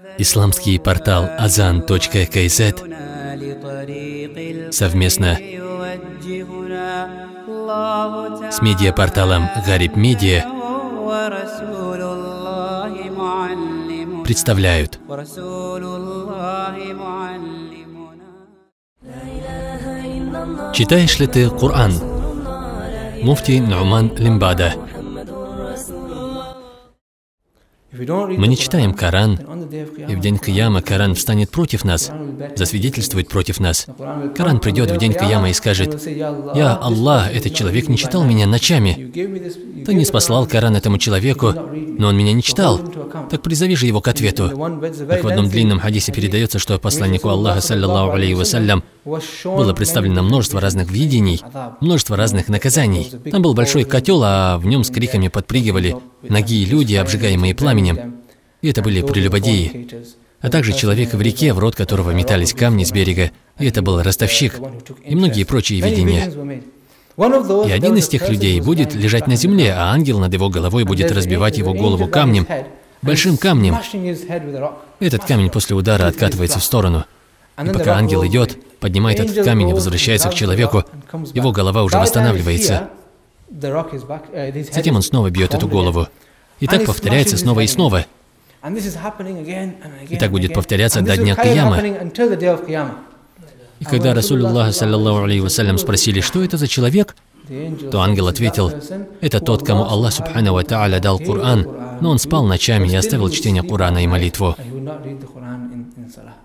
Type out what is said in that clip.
Исламский портал azan.kz совместно с медиапорталом Гариб Медиа представляют. Читаешь ли ты Коран? Муфти Нуман Лимбада. Мы не читаем Коран, и в день Кияма Коран встанет против нас, засвидетельствует против нас. Коран придет в день Кияма и скажет: «Я Аллах, этот человек не читал меня ночами. Ты не спаслал Коран этому человеку, но он меня не читал. Так призови же его к ответу». Так в одном длинном хадисе передается, что посланнику Аллаха, саллаллаху алейхи вассалям, было представлено множество разных видений, множество разных наказаний. Там был большой котел, а в нем с криками подпрыгивали нагие люди, обжигаемые пламенем. И это были прелюбодеи. А также человек в реке, в рот которого метались камни с берега. И это был ростовщик. И многие прочие видения. И один из тех людей будет лежать на земле, а ангел над его головой будет разбивать его голову камнем, большим камнем. Этот камень после удара откатывается в сторону. И пока ангел идет, поднимает этот камень и возвращается к человеку, его голова уже восстанавливается. Затем он снова бьет эту голову. И так повторяется снова и снова. И так будет повторяться до дня Кияма. И когда Расулуллах, саллаллаху алейхи вассалям, спросили, что это за человек, то ангел ответил: это тот, кому Аллах субхану ва тааля дал Коран, но он спал ночами и оставил чтение Корана и молитву.